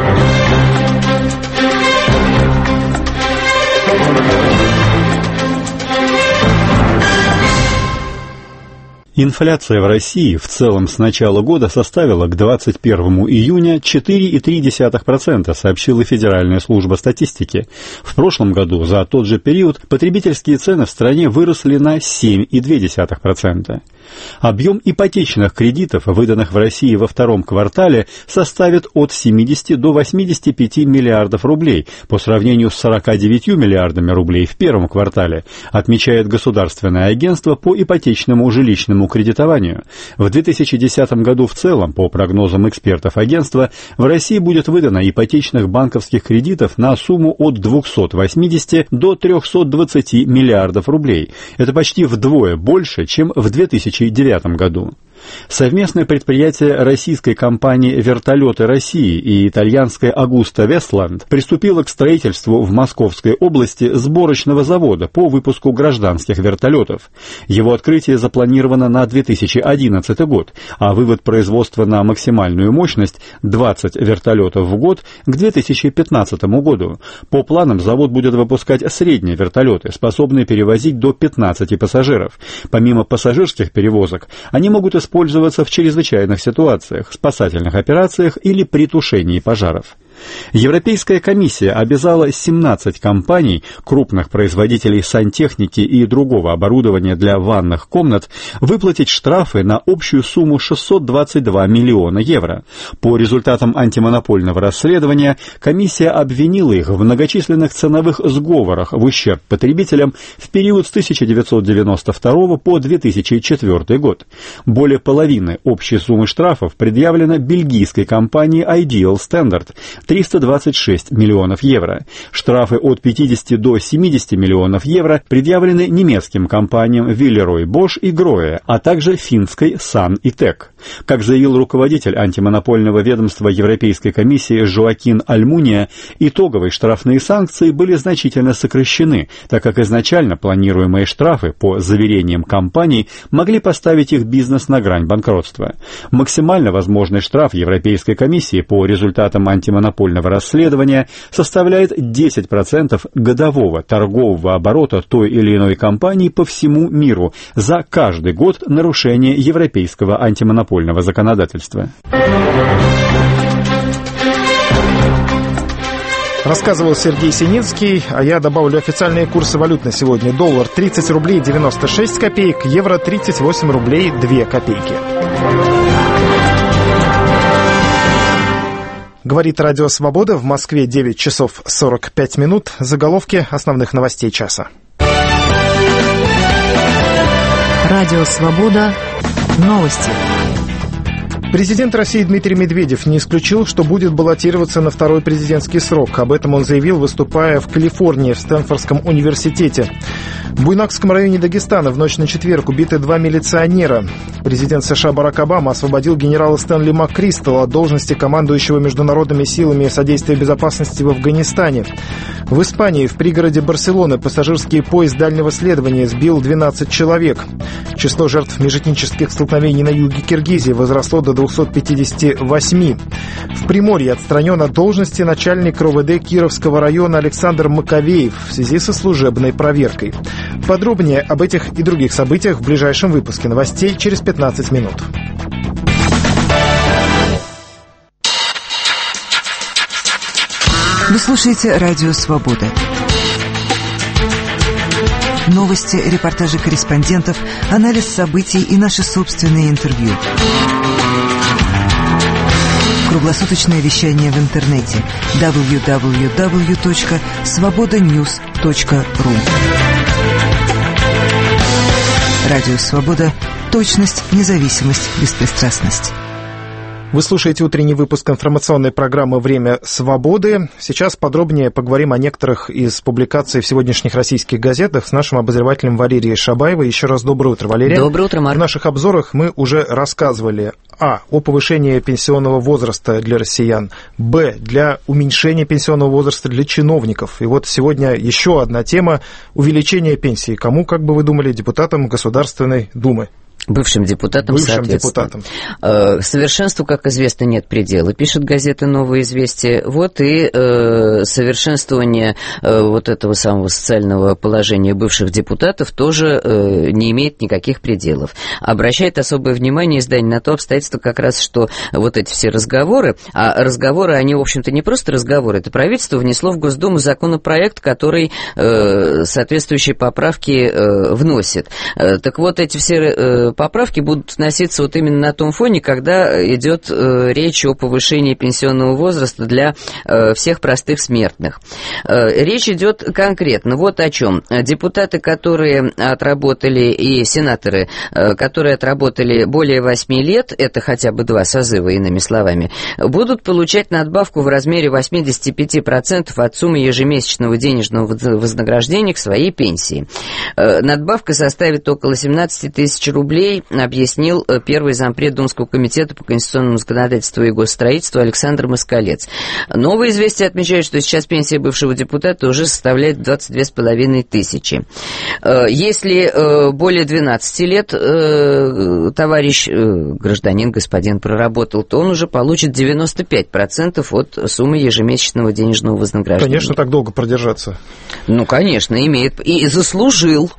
Инфляция в России в целом с начала года составила к двадцать первому июня четыре целых три десятых процента, сообщила Федеральная служба статистики. В прошлом году за тот же период потребительские цены в стране выросли на семь целых две десятых процента. Объем ипотечных кредитов, выданных в России во втором квартале, составит от семидесяти до восьмидесяти пяти миллиардов рублей по сравнению с сорока девятью миллиардами рублей в первом квартале, отмечает Государственное агентство по ипотечному жилищному кредитованию. В две тысячи десятом году в целом, по прогнозам экспертов агентства, в России будет выдано ипотечных банковских кредитов на сумму от двухсот восьмидесяти до трехсот двадцати миллиардов рублей. Это почти вдвое больше, чем в две тысячи девятом году. Совместное предприятие российской компании «Вертолеты России» и итальянской «Агуста Вестланд» приступило к строительству в Московской области сборочного завода по выпуску гражданских вертолетов. Его открытие запланировано на две тысячи одиннадцатый год, а вывод производства на максимальную мощность двадцать вертолетов в год к две тысячи пятнадцатому году. По планам завод будет выпускать средние вертолеты, способные перевозить до пятнадцати пассажиров. Помимо пассажирских перевозок, они могут использоваться использоваться в чрезвычайных ситуациях, спасательных операциях или при тушении пожаров. Европейская комиссия обязала семнадцать компаний, крупных производителей сантехники и другого оборудования для ванных комнат, выплатить штрафы на общую сумму шестьсот двадцать два миллиона евро. По результатам антимонопольного расследования комиссия обвинила их в многочисленных ценовых сговорах в ущерб потребителям в период с тысяча девятьсот девяносто второго по две тысячи четвёртый год. Более половины общей суммы штрафов предъявлено бельгийской компании Ideal Standard – триста двадцать шесть миллионов евро. Штрафы от пятидесяти до семидесяти миллионов евро предъявлены немецким компаниям Виллерой Бош и Гроя, а также финской Сан и Тек. Как заявил руководитель антимонопольного ведомства Европейской комиссии Жоакин Альмуния, итоговые штрафные санкции были значительно сокращены, так как изначально планируемые штрафы по заверениям компаний могли поставить их бизнес на грань банкротства. Максимально возможный штраф Европейской комиссии по результатам антимонопольного расследования составляет десять процентов годового торгового оборота той или иной компании по всему миру за каждый год нарушения европейского антимонопольного законодательства. Рассказывал Сергей Сининский, а я добавлю официальные курсы валют на сегодня. Доллар тридцать рублей девяносто шесть копеек, евро тридцать восемь рублей две копейки. Говорит Радио Свобода, в Москве девять часов сорок пять минут. Заголовки основных новостей часа. Радио Свобода. Новости. Президент России Дмитрий Медведев не исключил, что будет баллотироваться на второй президентский срок. Об этом он заявил, выступая в Калифорнии, в Стэнфордском университете. В Буйнакском районе Дагестана в ночь на четверг убиты два милиционера. Президент США Барак Обама освободил генерала Стэнли МакКристалла от должности командующего международными силами содействия безопасности в Афганистане. В Испании в пригороде Барселоны пассажирский поезд дальнего следования сбил двенадцать человек. Число жертв межэтнических столкновений на юге Киргизии возросло до двухсот пятидесяти восьми. В Приморье отстранен от должности начальник РОВД Кировского района Александр Маковеев в связи со служебной проверкой. Подробнее об этих и других событиях в ближайшем выпуске новостей через пятнадцать минут. Вы слушаете «Радио Свобода». Новости, репортажи корреспондентов, анализ событий и наши собственные интервью. Круглосуточное вещание в интернете дабл ю дабл ю дабл ю точка свобода ньюс точка ру. Радио Свобода. Точность, независимость, беспристрастность. Вы слушаете утренний выпуск информационной программы «Время свободы». Сейчас подробнее поговорим о некоторых из публикаций в сегодняшних российских газетах с нашим обозревателем Валерией Шабаевой. Еще раз доброе утро, Валерия. Доброе утро, Марк. В наших обзорах мы уже рассказывали а. о повышении пенсионного возраста для россиян, б. для уменьшения пенсионного возраста для чиновников. И вот сегодня еще одна тема – увеличение пенсии. Кому, как бы вы думали, депутатам Государственной Думы? Бывшим депутатам, Бывшим соответственно. депутатам. Совершенству, как известно, нет предела, пишет газета «Новое известие». Вот и э, совершенствование э, вот этого самого социального положения бывших депутатов тоже э, не имеет никаких пределов. Обращает особое внимание издание на то обстоятельство как раз, что вот эти все разговоры, а разговоры, они, в общем-то, не просто разговоры, это правительство внесло в Госдуму законопроект, который э, соответствующие поправки э, вносит. Э, так вот, эти все э, поправки будут вноситься вот именно на том фоне, когда идет э, речь о повышении пенсионного возраста для э, всех простых смертных. Э, речь идет конкретно вот о чем. Депутаты, которые отработали, и сенаторы, э, которые отработали более восьми лет, это хотя бы два созыва, иными словами, будут получать надбавку в размере восемьдесят пять процентов от суммы ежемесячного денежного вознаграждения к своей пенсии. Э, надбавка составит около семнадцать тысяч рублей, объяснил первый зампред Думского комитета по конституционному законодательству и госстроительству Александр Москалец. Новое известие отмечает, что сейчас пенсия бывшего депутата уже составляет двадцать две с половиной тысячи. Если более двенадцати лет товарищ, гражданин, господин проработал, то он уже получит девяносто пять процентов от суммы ежемесячного денежного вознаграждения. Конечно, так долго продержаться. Ну, конечно, имеет. И заслужил.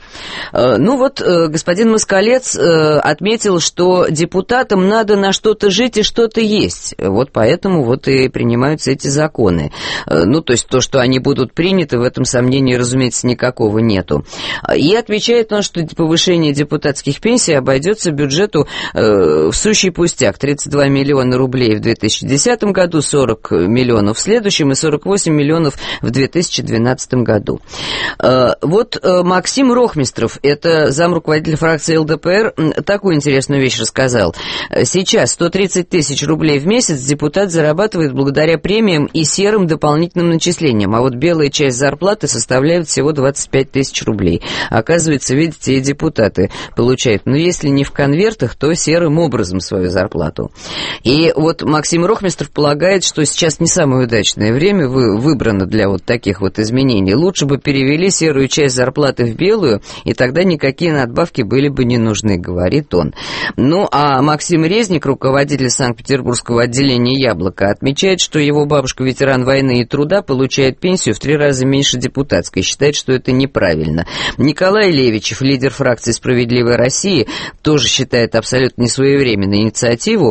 Ну вот, господин Москалец отметил, что депутатам надо на что-то жить и что-то есть. Вот поэтому вот и принимаются эти законы. Ну, то есть то, что они будут приняты, в этом сомнения, разумеется, никакого нету. И отвечает он, что повышение депутатских пенсий обойдется бюджету э, в сущий пустяк. тридцать два миллиона рублей в две тысячи десятом году, сорок миллионов в следующем и сорок восемь миллионов в две тысячи двенадцатом году. Э, вот э, Максим Рохмистров, это замруководитель фракции эл дэ пэ эр, такую интересную вещь рассказал. Сейчас сто тридцать тысяч рублей в месяц депутат зарабатывает благодаря премиям и серым дополнительным начислениям, а вот белая часть зарплаты составляет всего двадцать пять тысяч рублей. Оказывается, видите, и депутаты получают, ну, если не в конвертах, то серым образом свою зарплату. И вот Максим Рохмистров полагает, что сейчас не самое удачное время вы, выбрано для вот таких вот изменений. Лучше бы перевели серую часть зарплаты в белую, и тогда никакие надбавки были бы не нужны, говорит он. Ну, а Максим Резник, руководитель Санкт-Петербургского отделения «Яблоко», отмечает, что его бабушка, ветеран войны и труда, получает пенсию в три раза меньше депутатской, считает, что это неправильно. Николай Левичев, лидер фракции «Справедливая Россия», тоже считает абсолютно несвоевременной инициативу,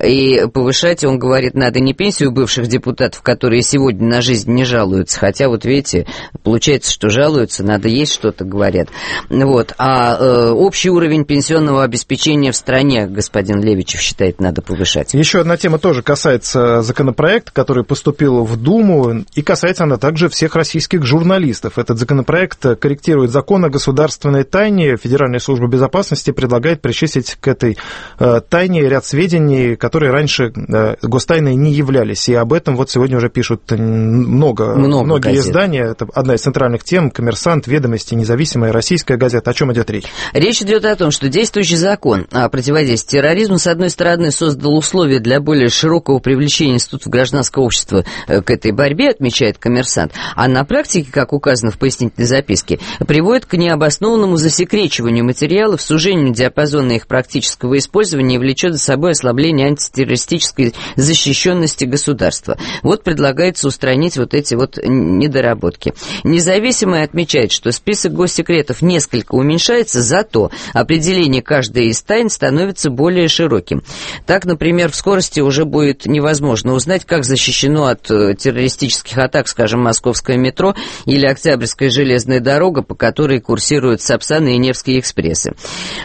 и повышать, он говорит, надо не пенсию бывших депутатов, которые сегодня на жизнь не жалуются, хотя вот видите, получается, что жалуются, надо есть что-то, говорят. Вот. А э, общий уровень пенсионного обеспечения в стране, господин Левичев считает, надо повышать. Еще одна тема тоже касается законопроекта, который поступил в Думу, и касается она также всех российских журналистов. Этот законопроект корректирует закон о государственной тайне. Федеральная служба безопасности предлагает причислить к этой э, тайне ряд сведений, которые раньше э, гостайной не являлись. И об этом вот сегодня уже пишут много, много многие газет. Издания. Это одна из центральных тем. «Коммерсант», «Ведомости», «Независимая», «Российская газета». О чем идет речь? Речь идет о том, что действующий Действующий закон о противодействии терроризму, с одной стороны, создал условия для более широкого привлечения институтов гражданского общества к этой борьбе, отмечает «Коммерсант», а на практике, как указано в пояснительной записке, приводит к необоснованному засекречиванию материалов, сужению диапазона их практического использования и влечет за собой ослабление антитеррористической защищенности государства. Вот предлагается устранить вот эти вот недоработки. Независимый отмечает, что список госсекретов несколько уменьшается, зато определение каждой из тайн становится более широким. Так, например, в скорости уже будет невозможно узнать, как защищено от террористических атак, скажем, московское метро или Октябрьская железная дорога, по которой курсируют Сапсан и Невские экспрессы.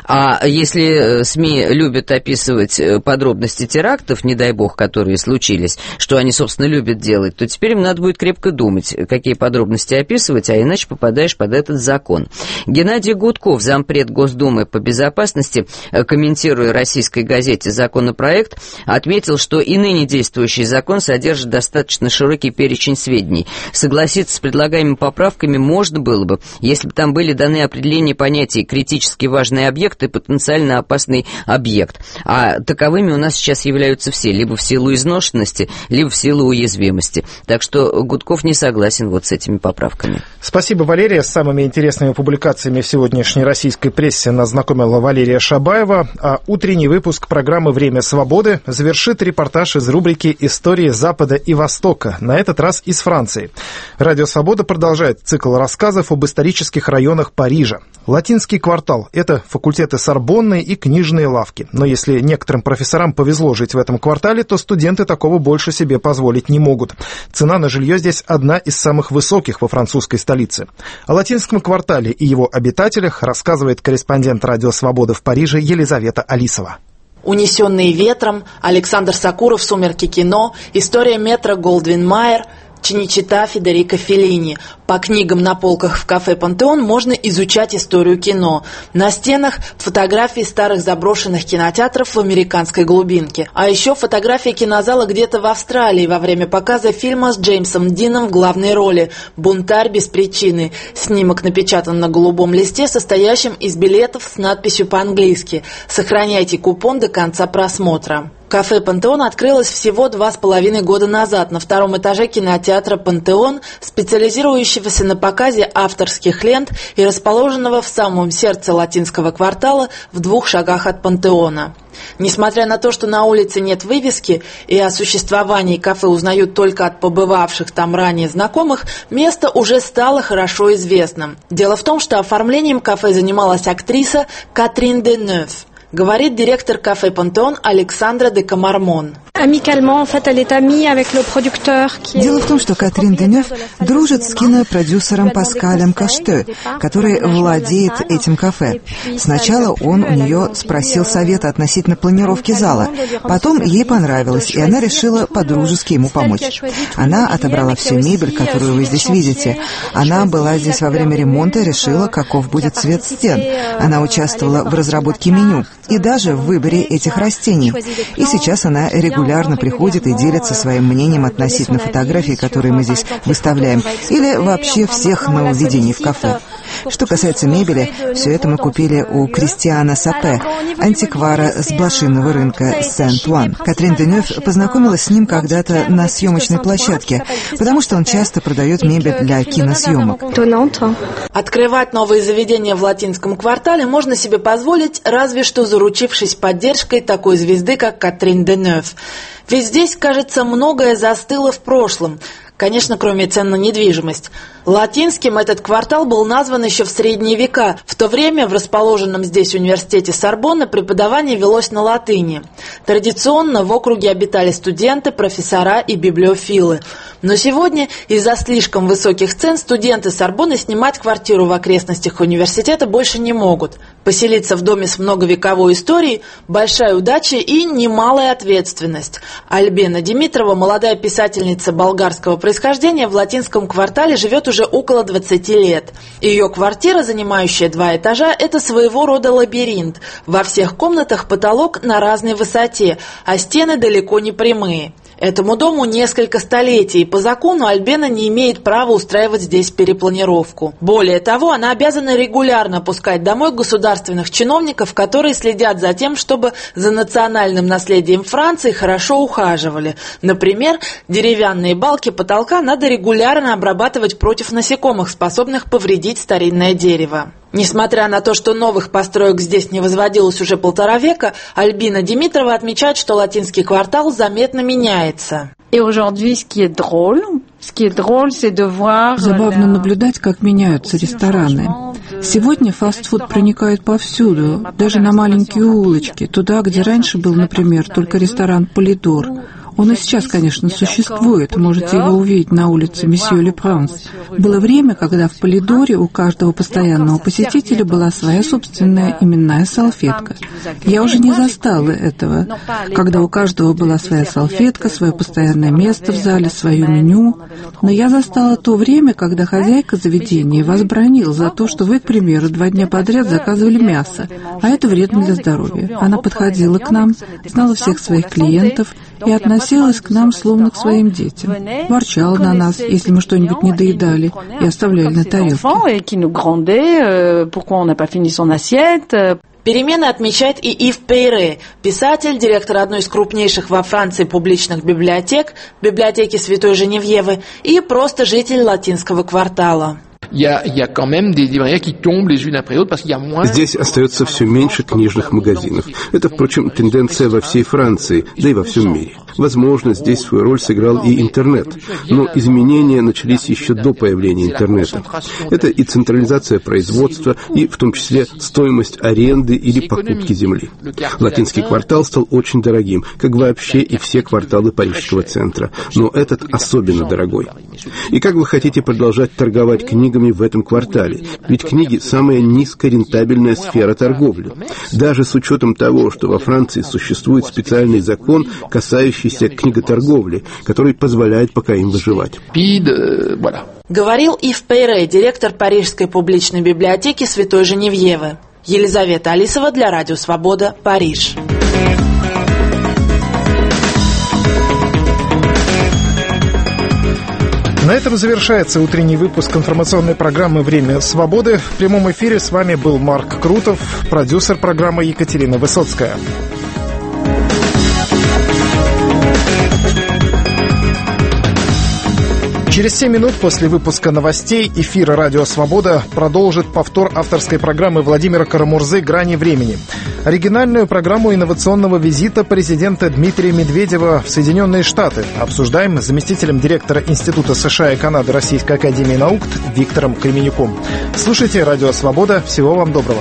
А если СМИ любят описывать подробности терактов, не дай бог, которые случились, что они, собственно, любят делать, то теперь им надо будет крепко думать, какие подробности описывать, а иначе попадаешь под этот закон. Геннадий Гудков, зампред Госдумы по безопасности, комментируя российской газете законопроект, отметил, что и ныне действующий закон содержит достаточно широкий перечень сведений. Согласиться с предлагаемыми поправками можно было бы, если бы там были даны определения понятий критически важный объект и потенциально опасный объект. А таковыми у нас сейчас являются все, либо в силу изношенности, либо в силу уязвимости. Так что Гудков не согласен вот с этими поправками. Спасибо, Валерия. С самыми интересными публикациями в сегодняшней российской прессе нас знакомила Валерия Шабаева. А утренний выпуск программы «Время свободы» завершит репортаж из рубрики «Истории Запада и Востока», на этот раз из Франции. Радио «Свобода» продолжает цикл рассказов об исторических районах Парижа. Латинский квартал – это факультеты Сорбонны и книжные лавки. Но если некоторым профессорам повезло жить в этом квартале, то студенты такого больше себе позволить не могут. Цена на жилье здесь одна из самых высоких во французской столице. О латинском квартале и его обитателях рассказывает корреспондент «Радио Свобода» в Париже Елизавета Алисова. «Унесенные ветром», Александр Сакуров, «Сумерки кино», история метро Голдвин-Майер, Чиничита Федерико Феллини. По книгам на полках в кафе «Пантеон» можно изучать историю кино. На стенах фотографии старых заброшенных кинотеатров в американской глубинке. А еще фотографии кинозала где-то в Австралии во время показа фильма с Джеймсом Дином в главной роли «Бунтарь без причины». Снимок напечатан на голубом листе, состоящем из билетов с надписью по-английски «Сохраняйте купон до конца просмотра». Кафе «Пантеон» открылось всего два с половиной года назад на втором этаже кинотеатра «Пантеон», специализирующегося на показе авторских лент и расположенного в самом сердце латинского квартала в двух шагах от «Пантеона». Несмотря на то, что на улице нет вывески и о существовании кафе узнают только от побывавших там ранее знакомых, место уже стало хорошо известным. Дело в том, что оформлением кафе занималась актриса Катрин Денев. Говорит директор кафе «Пантеон» Александра де Камармон. Дело в том, что Катрин Денев дружит с кинопродюсером Паскалем Каште, который владеет этим кафе. Сначала он у нее спросил совета относительно планировки зала. Потом ей понравилось, и она решила по-дружески ему помочь. Она отобрала всю мебель, которую вы здесь видите. Она была здесь во время ремонта и решила, каков будет цвет стен. Она участвовала в разработке меню и даже в выборе этих растений. И сейчас она регулярно регулярно приходит и делится своим мнением относительно фотографий, которые мы здесь выставляем, или вообще всех нововведений в кафе. Что касается мебели, все это мы купили у Кристиана Сапе, антиквара с блошиного рынка Сент-Уан. Катрин Денев познакомилась с ним когда-то на съемочной площадке, потому что он часто продает мебель для киносъемок. Открывать новые заведения в латинском квартале можно себе позволить, разве что заручившись поддержкой такой звезды, как Катрин Денев. Ведь здесь, кажется, многое застыло в прошлом. Конечно, кроме цен на недвижимость. Латинским этот квартал был назван еще в средние века. В то время в расположенном здесь университете Сорбонны преподавание велось на латыни. Традиционно в округе обитали студенты, профессора и библиофилы. Но сегодня из-за слишком высоких цен студенты Сорбонны снимать квартиру в окрестностях университета больше не могут. Поселиться в доме с многовековой историей – большая удача и немалая ответственность. Альбена Димитрова, молодая писательница болгарского происхождения, в латинском квартале живет уже около двадцати лет. Ее квартира, занимающая два этажа, это своего рода лабиринт. Во всех комнатах потолок на разной высоте, а стены далеко не прямые. Этому дому несколько столетий, и по закону Альбена не имеет права устраивать здесь перепланировку. Более того, она обязана регулярно пускать домой государственных чиновников, которые следят за тем, чтобы за национальным наследием Франции хорошо ухаживали. Например, деревянные балки потолка надо регулярно обрабатывать против насекомых, способных повредить старинное дерево. Несмотря на то, что новых построек здесь не возводилось уже полтора века, Альбина Димитрова отмечает, что латинский квартал заметно меняется. Забавно наблюдать, как меняются рестораны. Сегодня фастфуд проникает повсюду, даже на маленькие улочки, туда, где раньше был, например, только ресторан «Полидор». Он и сейчас, конечно, существует, можете его увидеть на улице Месье Ле Пранс. Было время, когда в Полидоре у каждого постоянного посетителя была своя собственная именная салфетка. Я уже не застала этого, когда у каждого была своя салфетка, свое постоянное место в зале, свое меню. Но я застала то время, когда хозяйка заведения вас бранила за то, что вы, к примеру, два дня подряд заказывали мясо, а это вредно для здоровья. Она подходила к нам, знала всех своих клиентов и относилась к нам словно к своим детям. Ворчала на нас, если мы что-нибудь не доедали, и оставляли на тарелке. Перемены отмечает и Ив Пейре, писатель, директор одной из крупнейших во Франции публичных библиотек, библиотеки Святой Женевьевы, и просто житель латинского квартала. Здесь остается все меньше книжных магазинов. Это, впрочем, тенденция во всей Франции, да и во всем мире. Возможно, здесь свою роль сыграл и интернет, но изменения начались еще до появления интернета. Это и централизация производства, и в том числе стоимость аренды или покупки земли. Латинский квартал стал очень дорогим, как вообще и все кварталы парижского центра, но этот особенно дорогой. И как вы хотите продолжать торговать книгами в этом квартале? Ведь книги – самая низкорентабельная сфера торговли. Даже с учетом того, что во Франции существует специальный закон, касающийся книготорговли, который позволяет пока им выживать. Говорил Ив Пейре, директор Парижской публичной библиотеки Святой Женевьевы. Елизавета Алисова для Радио Свобода, Париж. На этом завершается утренний выпуск информационной программы «Время свободы». В прямом эфире с вами был Марк Крутов, продюсер программы Екатерина Высоцкая. Через семь минут после выпуска новостей эфира «Радио Свобода» продолжит повтор авторской программы Владимира Карамурзы «Грани времени». Оригинальную программу инновационного визита президента Дмитрия Медведева в Соединенные Штаты обсуждаем с заместителем директора Института США и Канады Российской академии наук Виктором Кременюком. Слушайте «Радио Свобода». Всего вам доброго.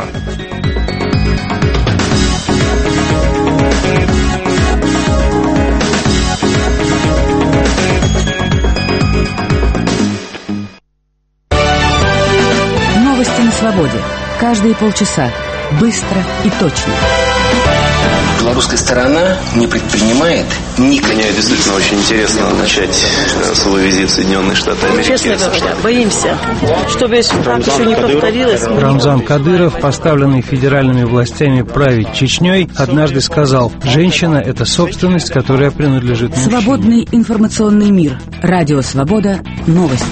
На свободе. Каждые полчаса. Быстро и точно. Белорусская сторона не предпринимает никаких... Мне действительно очень интересно начать свой визит в Соединенные Штаты Америки. Честно говоря, боимся, чтобы так еще не повторилось. Рамзан Кадыров, поставленный федеральными властями править Чечней, однажды сказал: «Женщина – это собственность, которая принадлежит мужчине». Свободный информационный мир. Радио Свобода. Новости.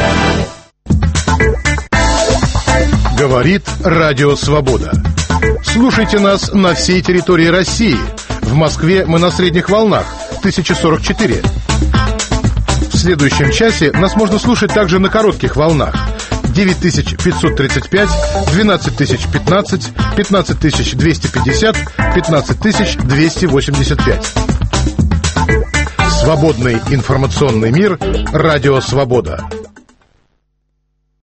Говорит Радио Свобода. Слушайте нас на всей территории России. В Москве мы на средних волнах тысяча сорок четыре. В следующем часе нас можно слушать также на коротких волнах девять тысяч пятьсот тридцать пять, двенадцать тысяч пятнадцать, пятнадцать тысяч двести пятьдесят, пятнадцать тысяч двести восемьдесят пять. Свободный информационный мир. Радио Свобода.